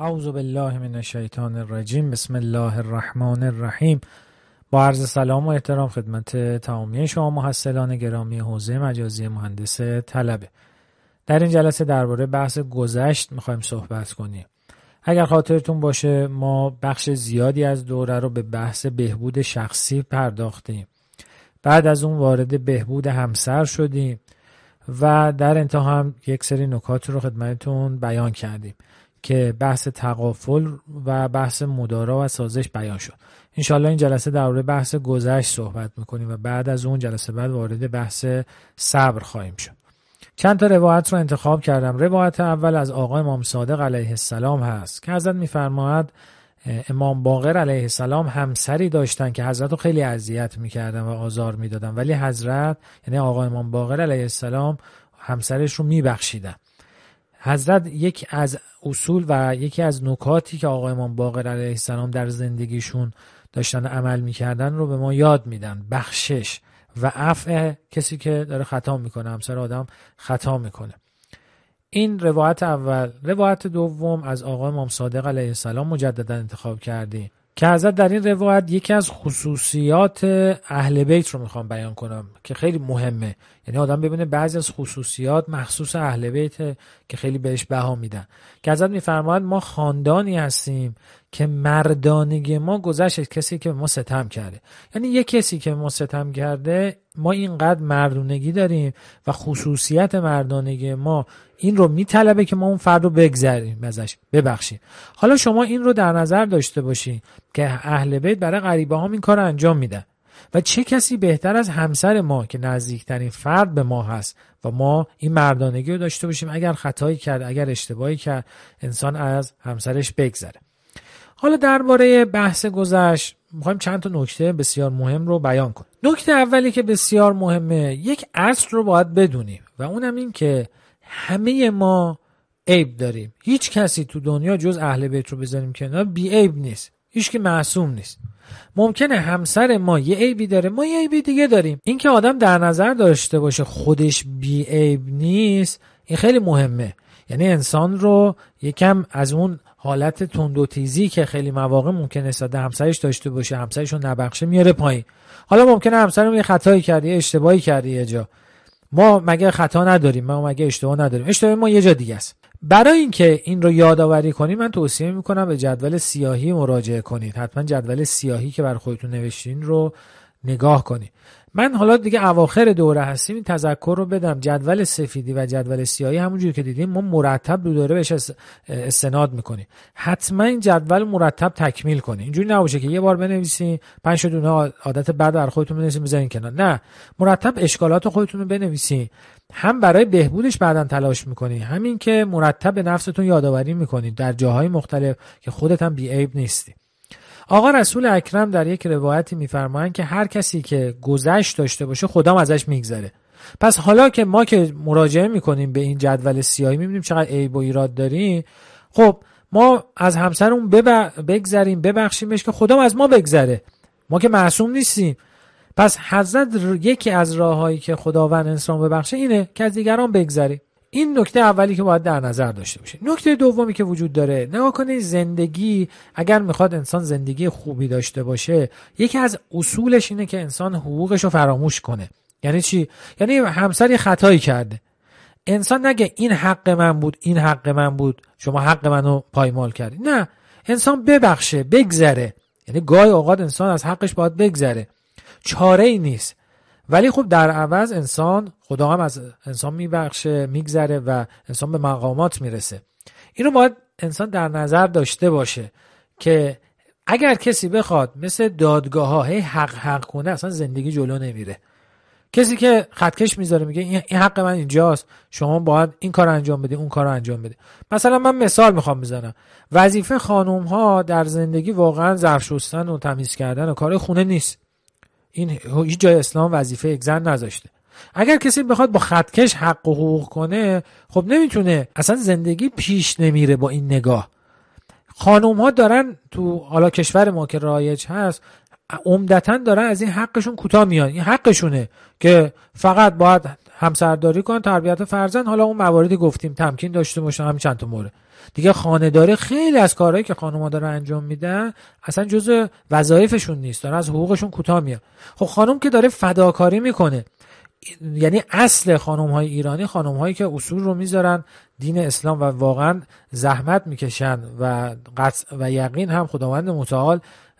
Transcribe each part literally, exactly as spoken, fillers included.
اعوذ بالله من الشیطان الرجیم. بسم الله الرحمن الرحیم. با عرض سلام و احترام خدمت تمامی شما محصلان گرامی حوزه مجازی مهندس طلبه. در این جلسه درباره بحث گذشت میخوایم صحبت کنیم. اگر خاطرتون باشه ما بخش زیادی از دوره رو به بحث بهبود شخصی پرداختیم. بعد از اون وارد بهبود همسر شدیم و در انتها هم یک سری نکات رو خدمتتون بیان کردیم که بحث تغافل و بحث مدارا و سازش بیان شد. انشالله این جلسه درباره بحث گذشت صحبت میکنیم و بعد از اون جلسه بعد وارد بحث صبر خواهیم شد. چند تا روایت رو انتخاب کردم. روایت اول از آقا امام صادق علیه السلام هست که حضرت میفرماید امام باقر علیه السلام همسری داشتن که حضرت رو خیلی اذیت میکردن و آزار میدادن، ولی حضرت یعنی آقا امام باقر علیه السلام همسرش رو میبخشیدن. حضرت یک از اصول و یکی از نکاتی که آقا امام باقر علیه السلام در زندگیشون داشتن عمل میکردن رو به ما یاد میدن: بخشش و عفو کسی که داره خطا میکنه، همسر آدم خطا میکنه. این روایت اول. روایت دوم از آقا امام صادق علیه السلام مجددا انتخاب کردیم که حضرت در این روایت یکی از خصوصیات اهل بیت رو میخوام بیان کنم که خیلی مهمه. یعنی آدم ببینه بعضی از خصوصیات مخصوص اهل بیت که خیلی بهش بها میدن. که حضرت میفرماید ما خاندانی هستیم که مردانگی ما گذشت کسی که به ما ستم کرده. یعنی یک کسی که به ما ستم کرده ما اینقدر مردونگی داریم و خصوصیت مردانگی ما این رو میطلبه که ما اون فرد رو بگذریم ازش، ببخشیم. حالا شما این رو در نظر داشته باشین که اهل بیت برای غریبه ها این کار رو انجام میدن و چه کسی بهتر از همسر ما که نزدیکترین فرد به ما هست و ما این مردانگی رو داشته باشیم اگر خطایی کرد، اگر اشتباهی کرد، انسان از همسرش بگذره. حالا درباره بحث گذشت میخوایم چند تا نکته بسیار مهم رو بیان کنیم. نکته اولی که بسیار مهمه، یک اصل رو باید بدونیم و اونم این که همه ما عیب داریم. هیچ کسی تو دنیا جز اهل بیت رو بذاریم کنار بی عیب نیست. هیچ کی معصوم نیست. ممکنه همسر ما یه عیبی داره، ما یه عیبی دیگه داریم. این که آدم در نظر داشته باشه خودش بی عیب نیست، این خیلی مهمه. یعنی انسان رو یکم از اون حالت تند و تیزی که خیلی مواقع ممکنه نسبت همسرش داشته باشه، همسرش رو نبخشه، میاره پایین. حالا ممکنه همسرمون یه خطایی کرده، یه اشتباهی کرده یه جا. ما مگه خطا نداریم؟ ما مگه اشتباه نداریم؟ اشتباه ما یه جا دیگه است. برای اینکه این رو یادآوری کنیم من توصیه میکنم به جدول سیاهی مراجعه کنید. حتما جدول سیاهی که بر خودتون نوشتین رو نگاه کنید. من حالا دیگه اواخر دوره هستیم این تذکر رو بدم. جدول سفیدی و جدول سیاهی همونجوری که دیدیم ما مرتب دو دوره بهش استناد میکنیم. حتما این جدول مرتب تکمیل کنید. اینجوری نباشه که یه بار بنویسین پنج تا دونه عادت بد بر خودتون بنویسین بذارین کنار. نه، مرتب اشکالات خودتون رو بنویسین. هم برای بهبودش بعداً تلاش میکنید، همین که مرتب به نفستون یادآوری میکنید در جاهای مختلف که خودت هم بی‌عیب نیستی. آقا رسول اکرم در یک روایتی میفرمایند که هر کسی که گذشت داشته باشه خدام ازش میگذره. پس حالا که ما که مراجعه میکنیم به این جدول سیاهی میبینیم چقدر عیب و ایراد داریم، خب ما از همسرمون بگذریم، ببخشیمش که خدام از ما بگذره. ما که معصوم نیستیم. پس حضرت یکی از راههایی که خداوند انسان ببخشه اینه که از دیگران بگذری. این نکته اولی که باید در نظر داشته باشید. نکته دومی که وجود داره، نگاه کنید زندگی اگر میخواد انسان زندگی خوبی داشته باشه یکی از اصولش اینه که انسان حقوقش رو فراموش کنه. یعنی چی؟ یعنی همسر یه خطایی کرده، انسان نگه این حق من بود، این حق من بود، شما حق منو پایمال کردی. نه، انسان ببخشه، بگذره. یعنی گاهی اوقات انسان از حقش باید بگذره. چاره ای نیست. ولی خب در عوض انسان خدا هم از انسان میبخشه، میگذره و انسان به مقامات میرسه. اینو باید انسان در نظر داشته باشه که اگر کسی بخواد مثل دادگاه ها هی حق حق کنه اصلا زندگی جلو نمیره. کسی که خطکش میذاره میگه این حق من اینجاست، شما باید این کار انجام بدی، اون کار انجام بدی. مثلا من مثال میخوام بزنم. وظیفه خانم ها در زندگی واقعا ظرف شستن و تمیز کردن و کار خونه نیست. این هیچ جای اسلام وظیفه یک زن نذاشته. اگر کسی بخواد با خطکش حق و حقوق کنه خب نمیتونه، اصلا زندگی پیش نمیره با این نگاه. خانوم ها دارن تو حالا کشور ما که رایج هست عمدتاً دارن از این حقشون کوتاه میان. این حقشونه که فقط باید همسرداری کن، تربیت فرزند، حالا اون مواردی گفتیم تمکین داشته باشن، همین چند تا مورد دیگه. خانه‌داری خیلی از کارهایی که خانم‌ها دارن انجام میدن اصلا جزء وظایفشون نیست، دارن از حقوقشون کوتاه میاد. خب خانم که داره فداکاری میکنه، یعنی اصل خانم‌های ایرانی خانم‌هایی که اصول رو میذارن دین اسلام و واقعا زحمت میکشن و قطع و یقین هم خداوند متعال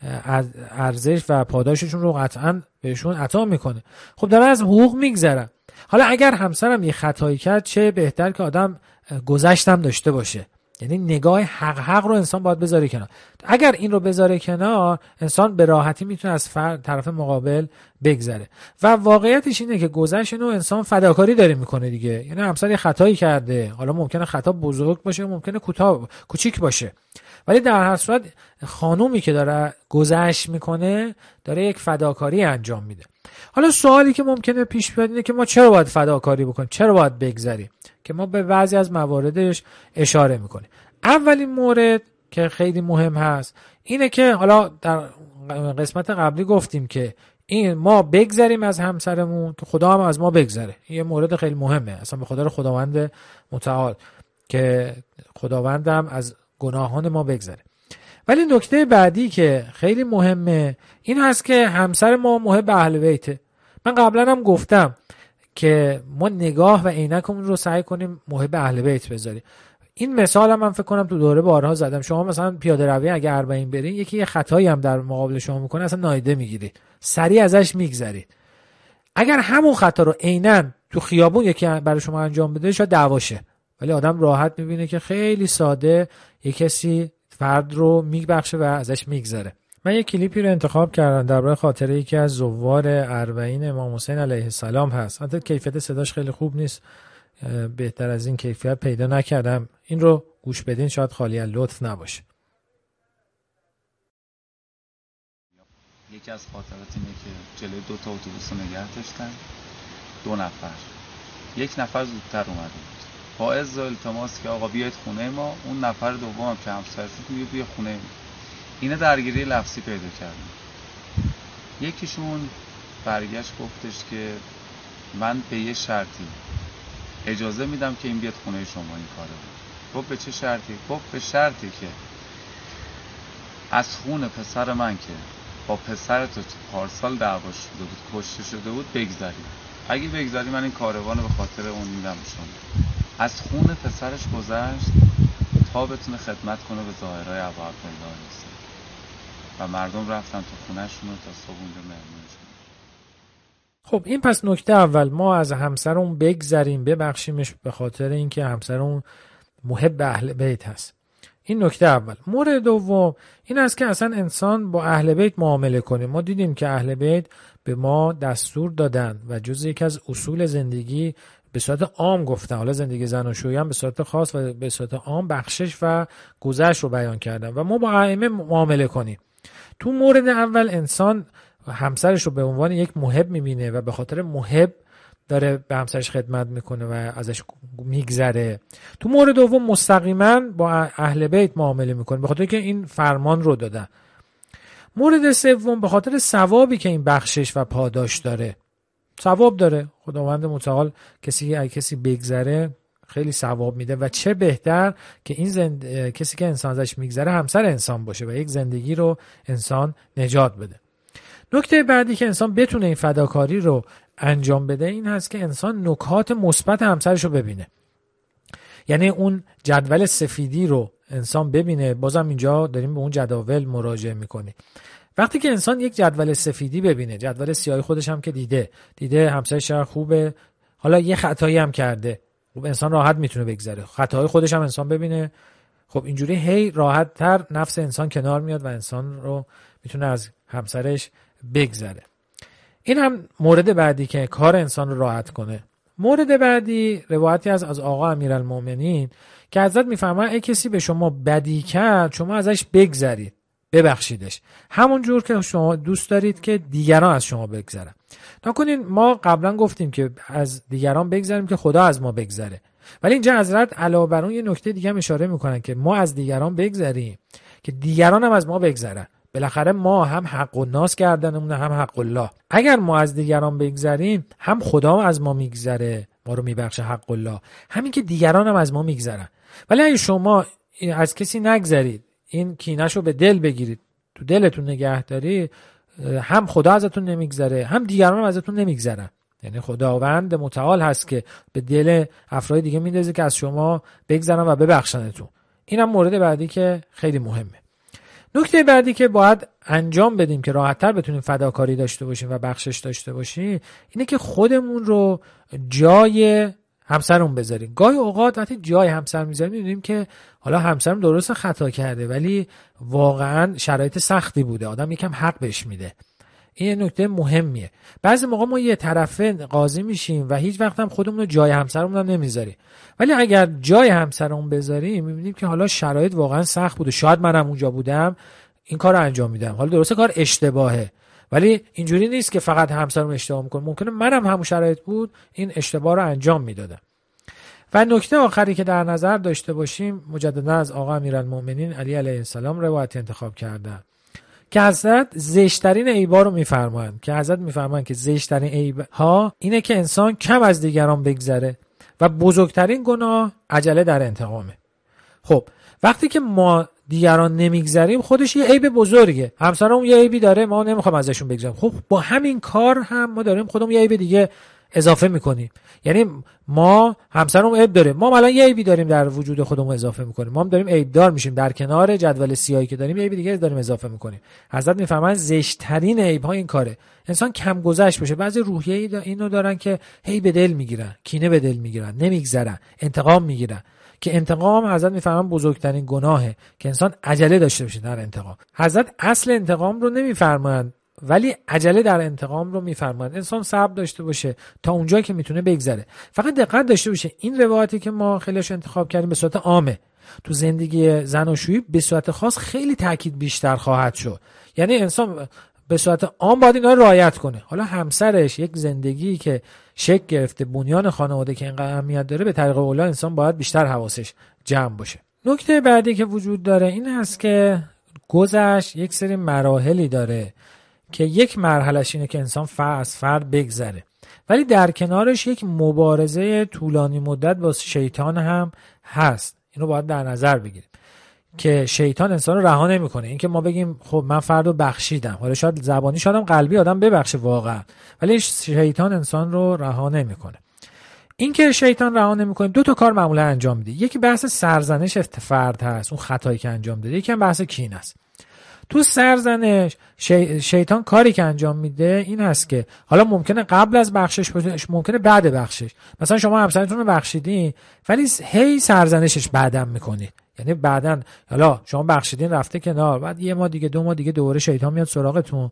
ارزش و پاداششون رو قطعا بهشون عطا میکنه. خب دارن از حقوق میگذرن. حالا اگر همسرم یه خطایی کرد، چه بهتر که آدم گذشتم داشته باشه، یعنی نگاه حق حق رو انسان باید بذاره کنار. اگر این رو بذاره کنار، انسان به راحتی میتونه از طرف مقابل بگذره. و واقعیتش اینه که گذشت اینو انسان فداکاری داره میکنه دیگه. یعنی همسر یه خطایی کرده، حالا ممکنه خطا بزرگ باشه، ممکنه کوتاه کوچیک باشه، ولی در هر صورت خانومی که داره گذشت میکنه داره یک فداکاری انجام میده. حالا سوالی که ممکنه پیش بیاد اینه که ما چرا باید فداکاری بکنیم، چرا باید بگذریم، که ما به بعضی از مواردش اشاره میکنیم. اولین مورد که خیلی مهم هست اینه که حالا در قسمت قبلی گفتیم که این ما بگذریم از همسرمون که خدا هم از ما بگذره. این یه مورد خیلی مهمه، اصلا به خدا خداوند متعال که خداوندم از گناهان ما بگذره. ولی نکته بعدی که خیلی مهمه این هست که همسر ما محب اهل بیته. من قبلا هم گفتم که ما نگاه و عینکمون رو سعی کنیم محب اهل بیت بذاریم. این مثال هم من فکر کنم تو دوره بارها زدم. شما مثلا پیاده روی اگه اربعین برین، یکی یه خطایی هم در مقابل شما میکنه، اصلا نادیده میگیرید، سریع ازش میگذرید. اگر همون خطا رو عیناً تو خیابون یکی برای شما انجام بده، شاید دعواشه، ولی آدم راحت میبینه که خیلی ساده یک کسی فرد رو میبخشه و ازش میگذره. من یک کلیپی رو انتخاب کردم درباره خاطره یکی از زوار اربعین امام حسین علیه السلام هست. البته کیفیت صداش خیلی خوب نیست، بهتر از این کیفیت پیدا نکردم. این رو گوش بدین، شاید خالی از لطف نباشه. یکی از خاطرات اینه که جلوی دو تا اتوبوس رو نگه داشتن، دو نفر، یک نفر زودتر اومده بود، با عز و التماس که آقا بیاید خونه ما. اون نفر دوم که همسرش بود میگه بیا خونه ما. اینه درگیری لفظی پیدا کردن. یکیشون برگشت گفتش که من به یه شرطی اجازه میدم که این بیاد خونه شما این کاره بود. گفت به چه شرطی؟ گفت به شرطی که از خون پسر من که با پسر تو پارسال دعوا شده بود، کشته شده بود، بگذری. اگه بگذری من این کاروان رو به خاطر اون میدم شما. از خون پسرش گذشت تا بتونه خدمت کنه به ظاهرهای ابا عبدالله نیست. و مردم رفتن تو خونه‌شون تا صبح اونجا مهمون شدن. خب این پس نکته اول، ما از همسرمون بگذریم، ببخشیمش به خاطر اینکه همسرمون محب اهل بیت هست. این نکته اول. مورد دوم این است که اصلا انسان با اهل بیت معامله کنه. ما دیدیم که اهل بیت به ما دستور دادن و جز یک از اصول زندگی به صورت عام گفتن، حالا زندگی زناشویی هم به صورت خاص و به صورت عام بخشش و گذشت رو بیان کردن و ما با ائمه معامله کنیم. تو مورد اول انسان همسرش رو به عنوان یک محب میبینه و به خاطر محب داره به همسرش خدمت میکنه و ازش میگذره. تو مورد دوم مستقیما با اهل بیت معامله میکنه به خاطر که این فرمان رو دادن. مورد سوم به خاطر ثوابی که این بخشش و پاداش داره. ثواب داره، خداوند متعال کسی اگه کسی بگذره خیلی ثواب میده و چه بهتر که این زند... کسی که انسان ازش میگذره همسر انسان باشه و یک زندگی رو انسان نجات بده. نکته بعدی که انسان بتونه این فداکاری رو انجام بده این هست که انسان نکات مثبت همسرش رو ببینه. یعنی اون جدول سفیدی رو انسان ببینه. بازم اینجا داریم به اون جداول مراجعه میکنیم. وقتی که انسان یک جدول سفیدی ببینه، جدول سیاهی خودش هم که دیده دیده همسرش خوبه، حالا یه خطایی هم کرده، خب انسان راحت میتونه بگذره. خطاهای خودش هم انسان ببینه، خب اینجوری هی راحت تر نفس انسان کنار میاد و انسان رو میتونه از همسرش بگذره. این هم مورد بعدی که کار انسان رو راحت کنه. مورد بعدی روایتی از از آقا امیرالمومنین که حضرت میفرمایند ای کسی به شما بدی کرد شما ازش بگذرید، ببخشیدش، همون جور که شما دوست دارید که دیگران از شما بگذرن. نکنین ما قبلا گفتیم که از دیگران بگذریم که خدا از ما بگذره، ولی اینجا حضرت علاوه بر اون یه نکته دیگه هم اشاره میکنن که ما از دیگران بگذریم که دیگران هم از ما بگذرن. بالاخره ما هم حق الناس گردنمونه هم حق الله. اگر ما از دیگران بگذریم هم خدا از ما میگذره ما رو میبخشه حق الله، همین که دیگران هم از ما میگذرن. ولی اگه شما از کسی نگذرید، این کینه‌شو به دل بگیرید، تو دلتون نگه دارید، هم خدا ازتون نمیگذره هم دیگران هم ازتون نمیگذرن. یعنی خداوند متعال هست که به دل افراد دیگه میندازه که از شما بگذرن و ببخشنتون. اینم مورد بعدی که خیلی مهمه. نکته بعدی که باید انجام بدیم که راحت‌تر بتونیم فداکاری داشته باشیم و بخشش داشته باشیم اینه که خودمون رو جای همسرمون بذاریم. گاهی اوقات وقتی جای همسر میذاریم می‌بینیم که حالا همسرم درست خطا کرده ولی واقعا شرایط سختی بوده، آدم یکم حق بهش میده. این نکته مهمیه. بعضی موقع ما یه طرفه قاضی میشیم و هیچ وقت هم خودمون رو جای همسرمون هم نمیذاریم. ولی اگر جای همسرمون بذاریم میبینیم که حالا شرایط واقعا سخت بوده، شاید منم اونجا بودم این کارو انجام میدم. حالا درسته کار اشتباهه ولی اینجوری نیست که فقط همسرم اشتباه میکنه، ممکنه منم همون شرایط بود این اشتباه رو انجام میدادم. و نکته آخری که در نظر داشته باشیم، مجددا از آقا امیرالمؤمنین علی علیه السلام روایت انتخاب کردن که حضرت زشترین عیبا رو میفرمایند که حضرت میفرمایند که زشترین عیب ها اینه که انسان کم از دیگران بگذره و بزرگترین گناه عجله در انتقامه. خب وقتی که ما دیگران نمیگذریم خودش یه عیب بزرگه، همسرمون یه عیبی داره ما نمیخوام ازشون بگذریم، خب با همین کار هم ما داریم خودمون یه عیب دیگه اضافه میکنیم. یعنی ما همسرمون عیب داره، ما الان یه عیبی داریم در وجود خودمون اضافه میکنیم، ما هم داریم عیب دار میشیم، در کنار جدول سیاهی که داریم یه عیب دیگه داریم اضافه میکنیم. حضرت میفرمایند زشترین عیب ها این کاره، انسان کم گذشت باشه. بعضی روحیه اینو دارن که هی به دل میگیرن، کینه به دل میگیرن، نمیگذرن، انتقام میگیرن که انتقام حضرت میفهمن بزرگترین گناهه که انسان عجله داشته باشه در انتقام. حضرت اصل انتقام رو نمیفرمایند ولی عجله در انتقام رو میفرمایند. انسان صبر داشته باشه تا اونجایی که میتونه بگذره. فقط دقت داشته باشه این روایتی که ما خیلیش انتخاب کردیم به صورت عامه، تو زندگی زناشویی به صورت خاص خیلی تاکید بیشتر خواهد شد. یعنی انسان به صورت عام باید اینا رو رعایت کنه. حالا همسرش یک زندگی که شکل گرفته، بنیان خانواده که اینقدر اهمیت داره، به طریق اولا انسان باید بیشتر حواسش جمع باشه. نکته بعدی که وجود داره این هست که گذشت یک سری مراحلی داره که یک مرحلهش اینه که انسان فرد از فرد بگذره، ولی در کنارش یک مبارزه طولانی مدت با شیطان هم هست. اینو باید در نظر بگیریم که شیطان انسان رو رها نمیکنه. این که ما بگیم خب من فردو بخشیدم، حالا شاید زبانی شاید هم قلبی آدم ببخشه واقعا، ولی شیطان انسان رو رها نمیکنه. این که شیطان رها نمیکنه دو تا کار معمولا انجام میده. یکی بحث سرزنش فرد هست، اون خطایی که انجام داده، یکی هم بحث کینه است. تو سرزنش شی... شیطان کاری که انجام میده این هست که حالا ممکنه قبل از بخشش باشه، ممکنه بعد بخشش. مثلا شما همسرتون رو بخشیدین ولی هی سرزنشش بعدم میکنید، یعنی بعدن حالا شما بخشیدین رفته کنار، بعد یه ماه دیگه دو ماه دیگه دوره شیطان میاد سراغتون.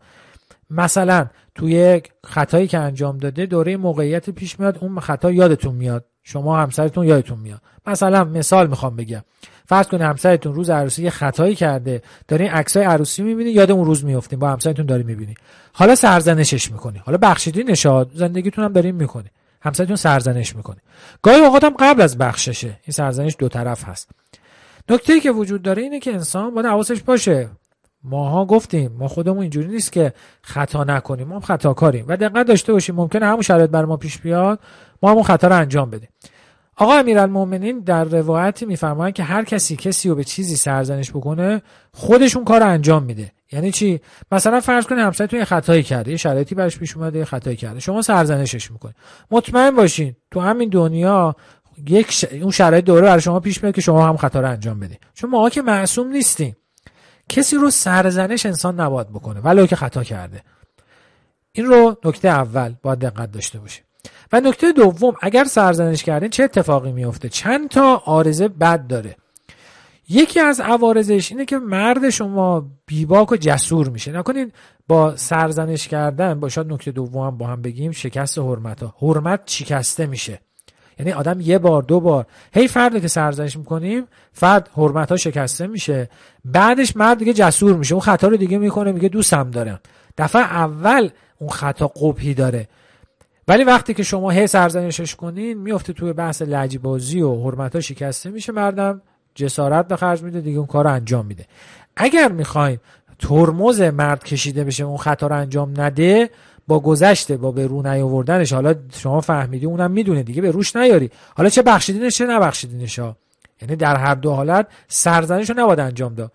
مثلا توی یک خطایی که انجام داده دوره موقعیت پیش میاد، اون خطا یادتون میاد، شما همسرتون یادتون میاد. مثلا مثال میخوام بگم، فرض کنید همسرتون روز عروسی یه خطایی کرده، دارین عکسای عروسی میبینی، یاد اون روز میافتین، با همسرتون داری میبینی، حالا سرزنشش میکنی، حالا بخشیدینش، زندگیتون هم دارین میکنی، همسرتون سرزنش میکنه. گاهی اوقات هم قبل از بخششه، این سرزنش دو طرف هست. نکته‌ای که وجود داره اینه که انسان باید حواسش باشه. ماها گفتیم ما خودمون اینجوری نیست که خطا نکنیم، ما هم خطاکاریم و دقت داشته باشیم ممکنه همون شرایط بر ما پیش بیاد، ما همون خطا رو انجام بدیم. آقا امیرالمؤمنین در روایتی میفرمایند که هر کسی کسی رو به چیزی سرزنش بکنه خودش اون کار رو انجام میده. یعنی چی؟ مثلا فرض کنید همسرتون یه خطایی کرده، یه شرایطی براش پیش اومده، یه خطایی کرده، شما سرزنشش میکنید. مطمئن باشین تو همین دنیا یک ش... اون شرایط دوره برای شما پیش میاد که شما هم خطا رو انجام بدید. چون ما که معصوم نیستیم. کسی رو سرزنش انسان نباید بکنه ولو که خطا کرده. این رو نکته اول باید دقت داشته باشه. و نکته دوم، اگر سرزنش کردین چه اتفاقی میفته؟ چند تا عارضه بد داره. یکی از عوارضش اینه که مرد شما بیباک و جسور میشه. نکنید با سرزنش کردن، با شاید نکته دوم با هم بگیم، شکست حرمت ها. حرمت شکسته میشه. یعنی آدم یه بار دو بار هی فرد که سرزنش میکنیم، فرد حرمت ها شکسته میشه، بعدش مرد دیگه جسور میشه، اون خطا رو دیگه میکنه، میگه دوستم دارم. دفعه اول اون خطا قبحی داره، ولی وقتی که شما هی سرزنشش کنین میفته توی بحث لجبازی و حرمت ها شکسته میشه، مردم جسارت به خرج میده دیگه اون کار رو انجام میده. اگر میخواین ترمز مرد کشیده بشه اون خطا رو انجام نده، با گذشته با به رو نیاوردنش، حالا شما فهمیدی اونم میدونه دیگه، به روش نیاری، حالا چه بخشیدینش چه نبخشیدینش ها. یعنی در هر دو حالت سرزنش رو نباید انجام داد.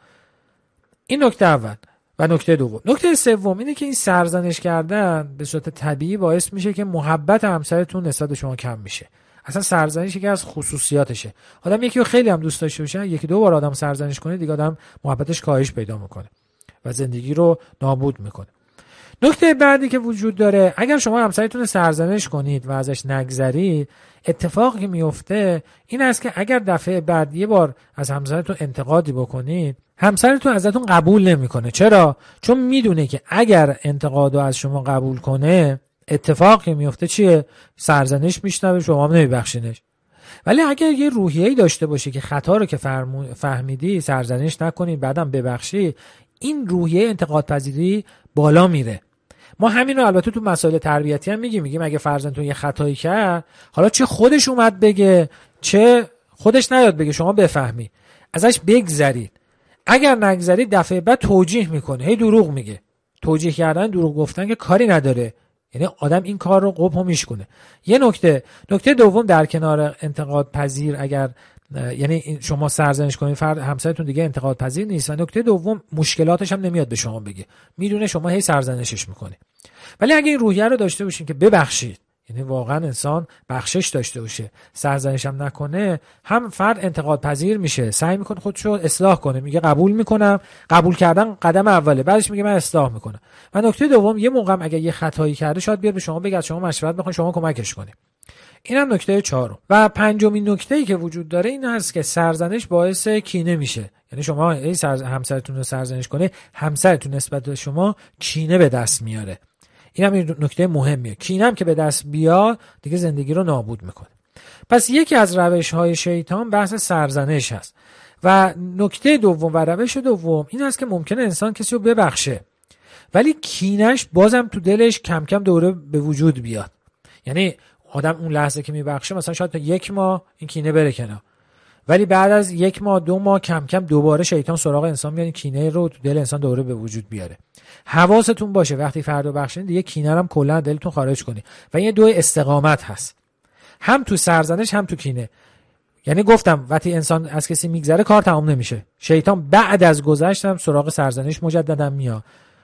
این نکته اول. و نکته دوم، نکته سوم اینه که این سرزنش کردن به صورت طبیعی باعث میشه که محبت همسرتون نسبت به شما کم میشه. اصلا سرزنش یکی از خصوصیاتشه. آدم یکی رو خیلی هم دوست داشته باشه، یکی دو بار آدم سرزنش کنه دیگه آدم محبتش کاهش پیدا میکنه و زندگی رو نابود میکنه. نکته بعدی که وجود داره، اگر شما همسرتون رو سرزنش کنید و ازش نگذرید، اتفاقی که میفته این است که اگر دفعه بعد یه بار از همسرتون انتقادی بکنید، همسرتون ازتون قبول نمیکنه. چرا؟ چون میدونه که اگر انتقادو از شما قبول کنه، اتفاقی میفته چیه؟ سرزنش میشنوه، شما هم نمیبخشینش. ولی اگر یه روحیه‌ای داشته باشه که خطا رو که فهمیدی سرزنش نکنی بعدم ببخشی، این روحیه انتقاد پذیری بالا میره. ما همین رو البته تو مسائل تربیتی هم میگیم، میگیم اگه فرزندتون یه خطایی کرد، حالا چه خودش اومد بگه چه خودش نیاد بگه، شما بفهمی ازش بگذرید. اگر نگذرید دفعه بعد توجیه میکنه، هی دروغ میگه. توجیه کردن، دروغ گفتن که کاری نداره، یعنی آدم این کار رو قبح میشکنه. یه نکته نکته دوم در کنار انتقاد پذیر، اگر یعنی شما سرزنش کنید فرد همسرتون دیگه انتقاد پذیر نیست، و نکته دوم مشکلاتش هم نمیاد به شما بگه، میدونه شما هی سرزنشش میکنه. ولی اگه این روحیه رو داشته باشین که ببخشید، یعنی واقعا انسان بخشش داشته باشه، سرزنش هم نکنه، هم فرد انتقاد پذیر میشه، سعی میکنه خودشو اصلاح کنه، میگه قبول میکنم. قبول کردن قدم اوله، بعدش میگه من اصلاح میکنم. و نکته دوم، یه موقع اگه یه خطایی کرده شاید بیاد به شما بگه، شما مشورت بخواید شما کمکش کنید. اینم نکته چهارم. و پنجمین نکته‌ای که وجود داره این هست که سرزنش باعث کینه میشه. یعنی شما ای سرز... همسرتون رو سرزنش کنه، همسرتون نسبت به شما کینه به دست میاره. اینم این نکته مهمیه. کینه هم که به دست بیاد دیگه زندگی رو نابود میکنه. پس یکی از روش‌های شیطان بحث سرزنش هست. و نکته دوم و روش دوم این هست که ممکنه انسان کسی رو ببخشه، ولی کینه‌اش بازم تو دلش کم کم دوره به وجود بیاد. یعنی آدم اون لحظه که میبخشه مثلا شاید تا یک ماه این کینه بره کنار، ولی بعد از یک ماه دو ماه کم کم دوباره شیطان سراغ انسان میاد، کینه رو تو دل انسان دوباره به وجود بیاره. حواستون باشه وقتی فردا بخشید دیگه کینه رو هم کلا دلتون خارج کنی. و این دو استقامت هست، هم تو سرزنش هم تو کینه. یعنی گفتم وقتی انسان از کسی میگذره کار تمام نمیشه، شیطان بعد از گذشت هم سراغ سرزنش مجددا میاد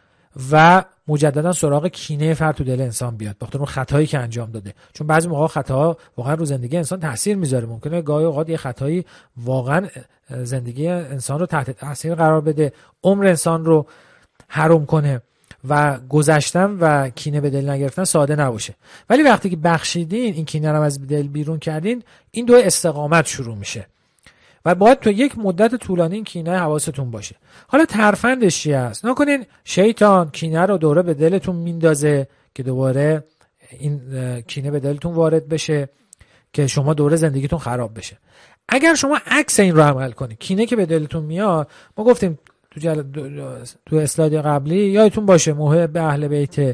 و مجددا سراغ کینه فرد تو دل انسان بیاد بخاطر اون خطایی که انجام داده. چون بعضی موقع خطاها واقعا رو زندگی انسان تاثیر میذاره. ممکنه گاهی اوقات یه خطایی واقعا زندگی انسان رو تحت تاثیر قرار بده، عمر انسان رو حرام کنه و گذشتن و کینه به دل نگرفتن ساده نباشه. ولی وقتی که بخشیدین، این کینه رو از دل بیرون کردین، این دو استقامت شروع میشه و باید تو یک مدت طولانی این کینه حواستون باشه. حالا ترفندش چی هست؟ نکنین شیطان کینه رو دوره به دلتون میندازه که دوباره این کینه به دلتون وارد بشه که شما دوره زندگیتون خراب بشه. اگر شما عکس این رو عمل کنید، کینه که به دلتون میاد، ما گفتیم تو جل... تو اسلاید قبلی یادتون باشه محب اهل بیت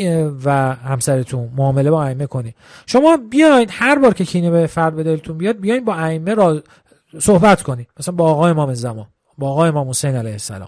و همسرتون معامله با ائمه کنید. شما بیاین هر بار که کینه به فرد به دلتون بیاد، بیاین با ائمه را صحبت کنید، مثلا با آقا امام زمان، با آقا امام حسین علیه السلام،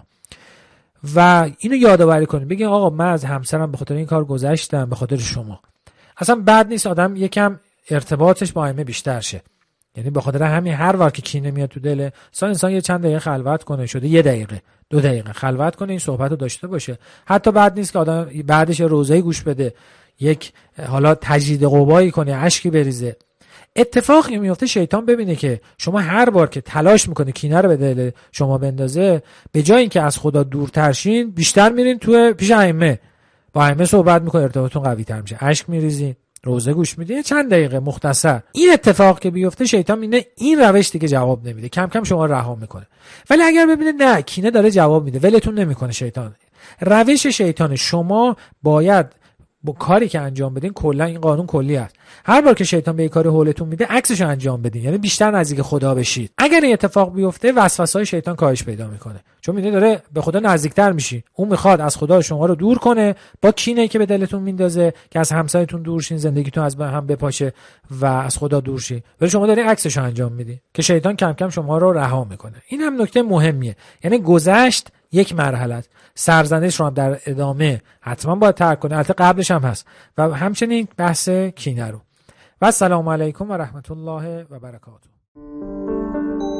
و اینو یادآوری کنید، بگین آقا من از همسرم به خاطر این کار گذشتم، به خاطر شما. اصلا بد نیست آدم یکم ارتباطش با ائمه بیشتر شه. یعنی به خاطر همین هر وقت که کینه میاد تو دل انسان، انسان یه چند دقیقه خلوت کنه، شده یه دقیقه دو دقیقه خلوت کنه، این صحبت رو داشته باشه. حتی بد نیست که آدم بعدش روزه‌ای گوش بده، یک حالا تجدید قوایی کنه، اشکی بریزه. اتفاقی میفته شیطان ببینه که شما هر بار که تلاش میکنه کینه رو به دل شما بندازه، به جای اینکه از خدا دورتر شین، بیشتر میرین تو پیش ائمه، با ائمه صحبت میکنه، ارتباطتون قوی تر میشه، اشک میریزین، روزه گوش میدین، چند دقیقه مختصر. این اتفاق که بیفته شیطان میبینه این روش دیگه جواب نمیده، کم کم شما رها میکنه. ولی اگر ببینه نه کینه داره جواب میده، ولتون نمیکنه شیطان. روش شیطان شما باید با کاری که انجام بدین، کلا این قانون کلی است، هر بار که شیطان به کار هولتون میده عکسشو انجام بدین، یعنی بیشتر نزدیک خدا بشید. اگر این اتفاق بیفته وسوسه‌های شیطان کاهش پیدا میکنه، چون میدونی داره به خدا نزدیکتر میشی. اون میخواد از خدا شما رو دور کنه با کینه‌ای که به دلتون میندازه که از همسایتون دور شین، زندگیتون از هم بپاشه و از خدا دور شی، ولی شما دارین عکسشو انجام میدی که شیطان کم کم شما رو رها میکنه. این هم نکته مهمیه، یعنی گذشت یک مرحله است، سرزنش رو هم در ادامه حتما باید ترک کنه، البته قبلش هم هست، و همچنین بحث کینه رو. و السلام علیکم و رحمت الله و برکاته.